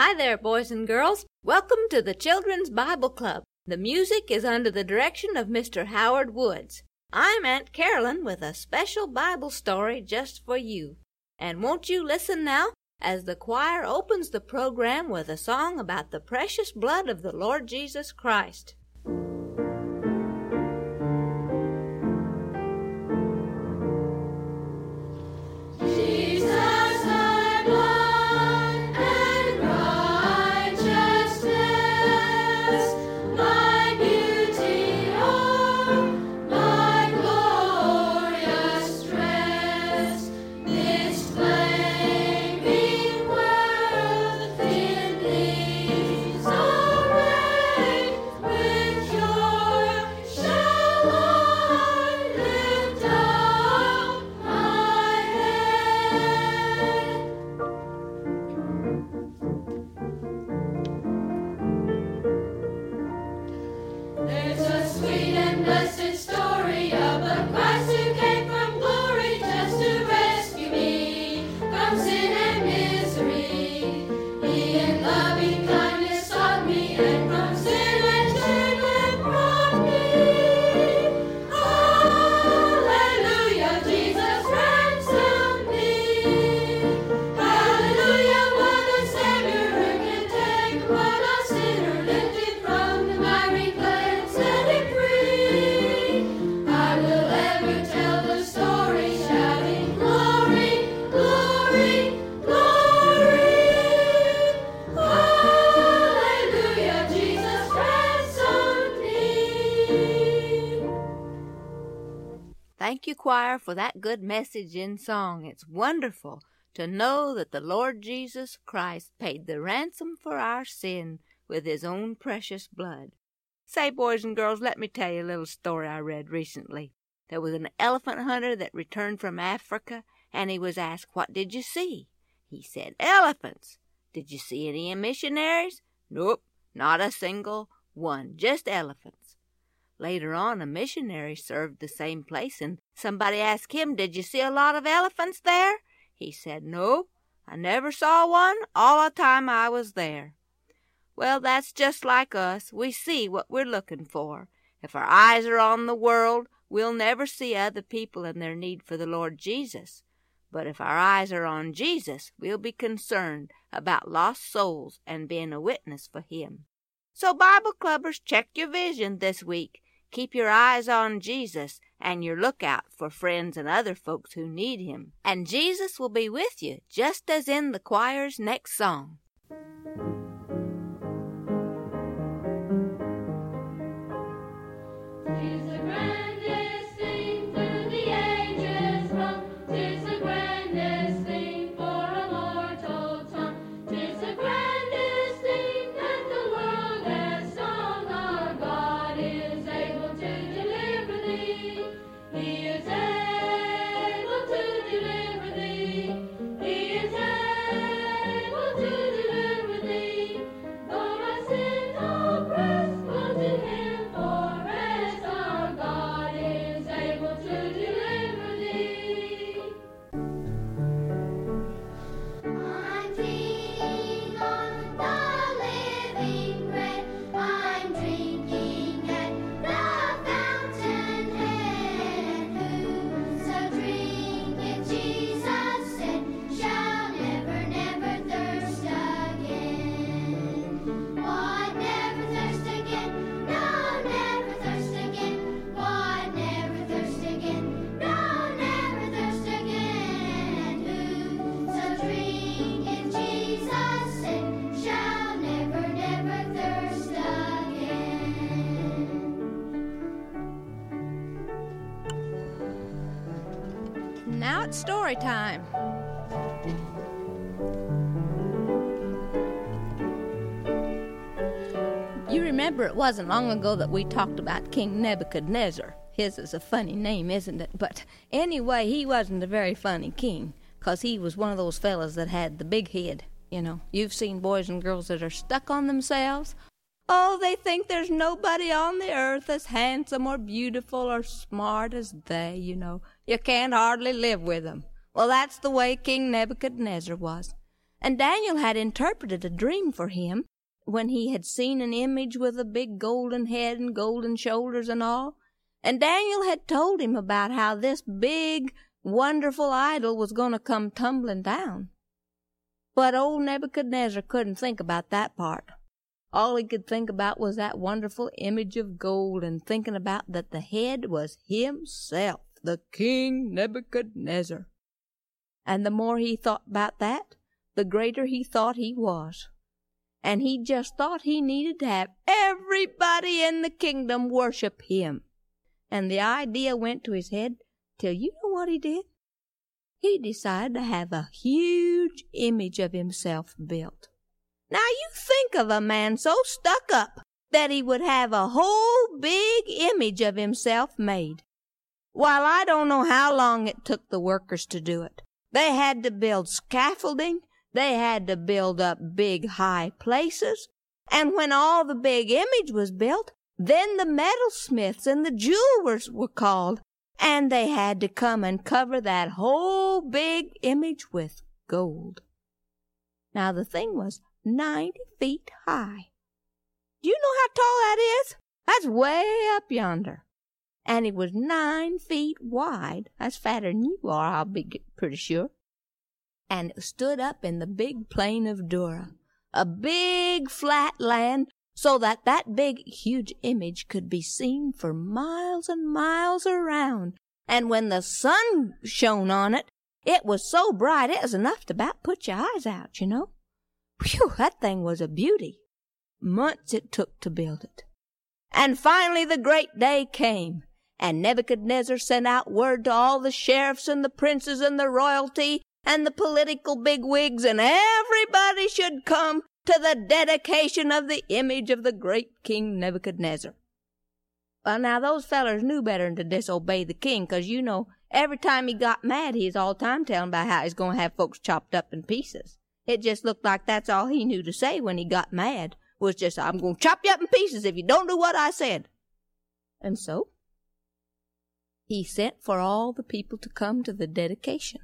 Hi there, boys and girls. Welcome to the Children's Bible Club. The music is under the direction of Mr. Howard Woods. I'm Aunt Carolyn with a special Bible story just for you. And won't you listen now as the choir opens the program with a song about the precious blood of the Lord Jesus Christ. Thank you, choir, for that good message in song. It's wonderful to know that the Lord Jesus Christ paid the ransom for our sin with his own precious blood. Say, boys and girls, let me tell you a little story I read recently. There was an elephant hunter that returned from Africa, and he was asked, "What did you see?" He said, "Elephants." "Did you see any missionaries?" "Nope, not a single one, just elephants." Later on, a missionary served the same place, and somebody asked him, "Did you see a lot of elephants there?" He said, "No, I never saw one all the time I was there." Well, that's just like us. We see what we're looking for. If our eyes are on the world, we'll never see other people in their need for the Lord Jesus. But if our eyes are on Jesus, we'll be concerned about lost souls and being a witness for him. So, Bible Clubbers, check your vision this week. Keep your eyes on Jesus and your lookout for friends and other folks who need him. And Jesus will be with you, just as in the choir's next song. Now it's story time. You remember it wasn't long ago that we talked about King Nebuchadnezzar. His is a funny name, isn't it? But anyway, he wasn't a very funny king, 'cause he was one of those fellas that had the big head. You know, you've seen boys and girls that are stuck on themselves. Oh, they think there's nobody on the earth as handsome or beautiful or smart as they, you know. You can't hardly live with them. Well, that's the way King Nebuchadnezzar was. And Daniel had interpreted a dream for him when he had seen an image with a big golden head and golden shoulders and all. And Daniel had told him about how this big, wonderful idol was going to come tumbling down. But old Nebuchadnezzar couldn't think about that part. All he could think about was that wonderful image of gold, and thinking about that the head was himself, the King Nebuchadnezzar. And the more he thought about that, the greater he thought he was. And he just thought he needed to have everybody in the kingdom worship him. And the idea went to his head till you know what he did? He decided to have a huge image of himself built. Now you think of a man so stuck up that he would have a whole big image of himself made. While I don't know how long it took the workers to do it. They had to build scaffolding. They had to build up big high places. And when all the big image was built, then the metalsmiths and the jewelers were called, and they had to come and cover that whole big image with gold. Now the thing was 90 feet high. Do you know how tall that is? That's way up yonder. And it was 9 feet wide. That's fatter than you are, I'll be pretty sure. And it stood up in the big plain of Dura, a big flat land, so that big, huge image could be seen for miles and miles around. And when the sun shone on it, it was so bright it was enough to about put your eyes out, you know. Whew, that thing was a beauty. Months it took to build it. And finally the great day came. And Nebuchadnezzar sent out word to all the sheriffs and the princes and the royalty and the political bigwigs, and everybody should come to the dedication of the image of the great King Nebuchadnezzar. Well, now those fellers knew better than to disobey the king, 'cause you know, every time he got mad, he's all time telling about how he's going to have folks chopped up in pieces. It just looked like that's all he knew to say when he got mad, was just, I'm going to chop you up in pieces if you don't do what I said. And so he sent for all the people to come to the dedication.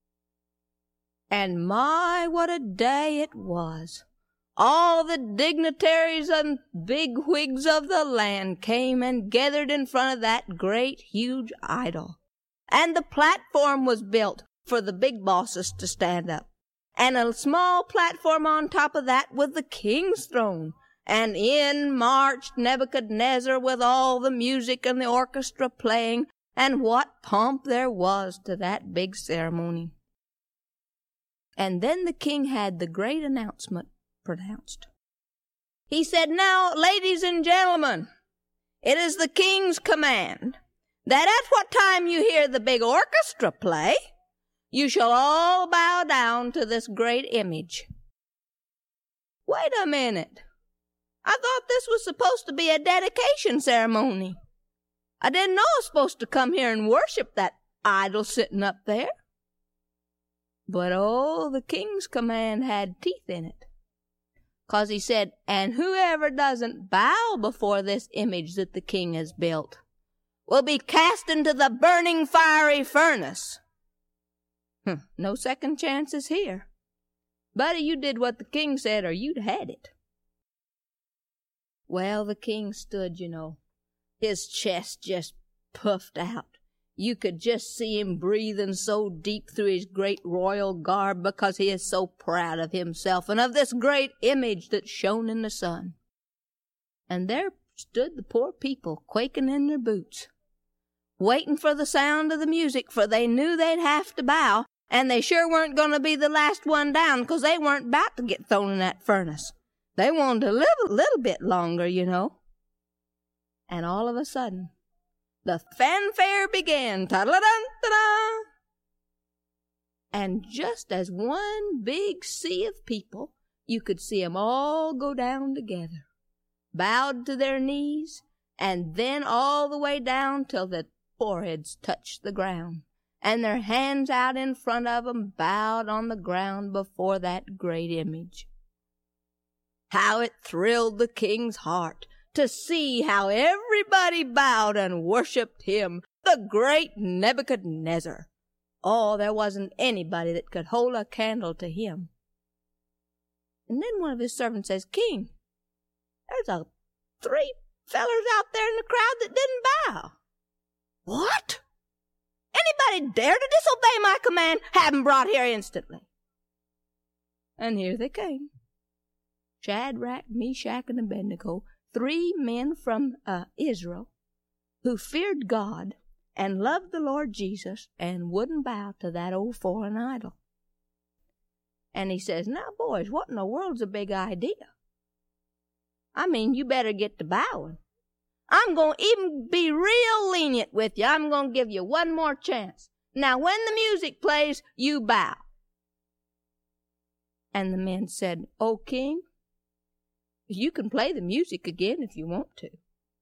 And my, what a day it was. All the dignitaries and bigwigs of the land came and gathered in front of that great, huge idol. And the platform was built for the big bosses to stand up. And a small platform on top of that with the king's throne. And in marched Nebuchadnezzar with all the music and the orchestra playing. And what pomp there was to that big ceremony. And then the king had the great announcement pronounced. He said, "Now, ladies and gentlemen, it is the king's command that at what time you hear the big orchestra play, you shall all bow down to this great image." Wait a minute. I thought this was supposed to be a dedication ceremony. I didn't know I was supposed to come here and worship that idol sitting up there. But oh, the king's command had teeth in it. 'Cause he said, "And whoever doesn't bow before this image that the king has built will be cast into the burning fiery furnace." No second chances here. Buddy, you did what the king said or you'd had it. Well, the king stood, you know, his chest just puffed out. You could just see him breathing so deep through his great royal garb because he is so proud of himself and of this great image that shone in the sun. And there stood the poor people quaking in their boots, waiting for the sound of the music, for they knew they'd have to bow, and they sure weren't going to be the last one down, 'cause they weren't about to get thrown in that furnace. They wanted to live a little bit longer, you know. And all of a sudden, the fanfare began. Ta-da-dun-ta-da! And just as one big sea of people, you could see 'em all go down together, bowed to their knees, and then all the way down till their foreheads touched the ground, and their hands out in front of 'em bowed on the ground before that great image. How it thrilled the king's heart to see how everybody bowed and worshipped him, the great Nebuchadnezzar. Oh, there wasn't anybody that could hold a candle to him. And then one of his servants says, King, there's 3 fellers out there in the crowd that didn't bow. What? Anybody dare to disobey my command? Have 'em brought here instantly. And here they came. Shadrach, Meshach, and Abednego, 3 men from Israel who feared God and loved the Lord Jesus and wouldn't bow to that old foreign idol. And he says, now, boys, what in the world's a big idea? I mean, you better get to bowing. I'm going to even be real lenient with you. I'm going to give you one more chance. Now, when the music plays, you bow. And the men said, O king, you can play the music again if you want to.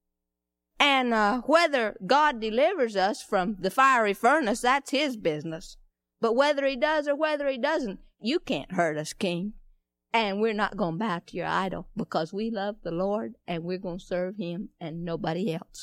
And whether God delivers us from the fiery furnace, that's his business. But whether he does or whether he doesn't, you can't hurt us, king. And we're not going to bow to your idol because we love the Lord and we're going to serve him and nobody else.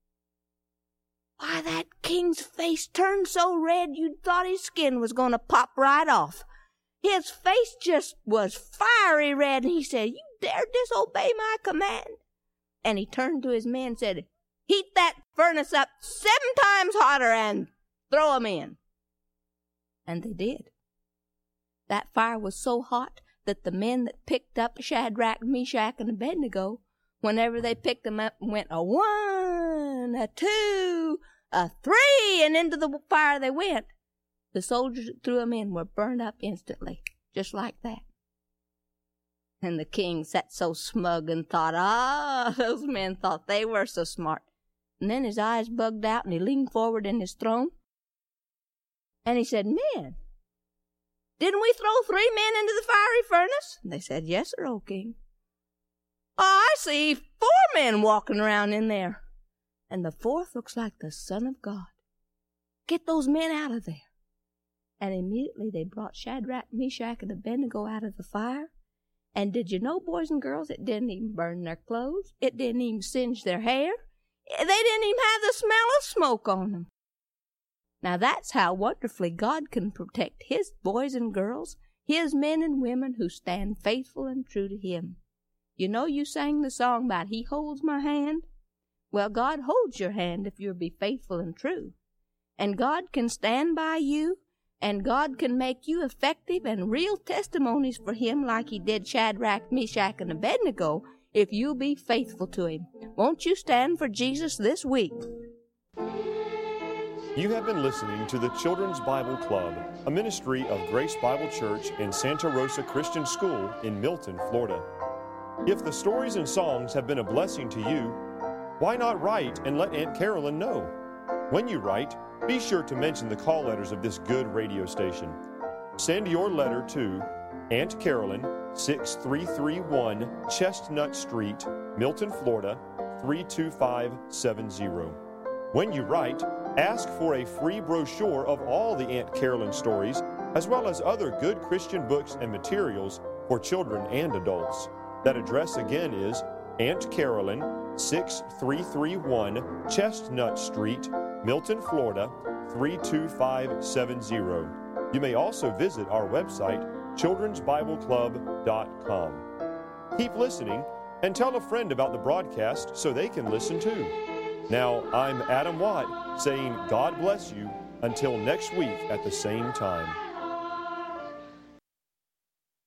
Why, that king's face turned so red you'd thought his skin was going to pop right off. His face just was fiery red, and he said, you dare disobey my command? And he turned to his men and said, heat that furnace up 7 times hotter and throw 'em in. And they did. That fire was so hot that the men that picked up Shadrach, Meshach, and Abednego, whenever they picked them up, went a 1, a 2, a 3, and into the fire they went. The soldiers that threw them in were burned up instantly, just like that. And the king sat so smug and thought, those men thought they were so smart. And then his eyes bugged out, and he leaned forward in his throne, and he said, men, didn't we throw 3 men into the fiery furnace? And they said, yes, sir, O king. Oh, I see 4 men walking around in there. And the 4th looks like the Son of God. Get those men out of there. And immediately they brought Shadrach, Meshach, and Abednego out of the fire. And did you know, boys and girls, it didn't even burn their clothes. It didn't even singe their hair. They didn't even have the smell of smoke on them. Now that's how wonderfully God can protect his boys and girls, his men and women who stand faithful and true to him. You know, you sang the song about he holds my hand. Well, God holds your hand if you'll be faithful and true. And God can stand by you, and God can make you effective and real testimonies for him like he did Shadrach, Meshach, and Abednego if you'll be faithful to him. Won't you stand for Jesus this week? You have been listening to the Children's Bible Club, a ministry of Grace Bible Church in Santa Rosa Christian School in Milton, Florida. If the stories and songs have been a blessing to you, why not write and let Aunt Carolyn know? When you write, be sure to mention the call letters of this good radio station. Send your letter to Aunt Carolyn, 6331 Chestnut Street, Milton, Florida, 32570. When you write, ask for a free brochure of all the Aunt Carolyn stories, as well as other good Christian books and materials for children and adults. That address again is Aunt Carolyn, 6331 Chestnut Street, Milton, Florida, 32570. You may also visit our website, childrensbibleclub.com. Keep listening and tell a friend about the broadcast so they can listen too. Now, I'm Adam Watt saying God bless you until next week at the same time.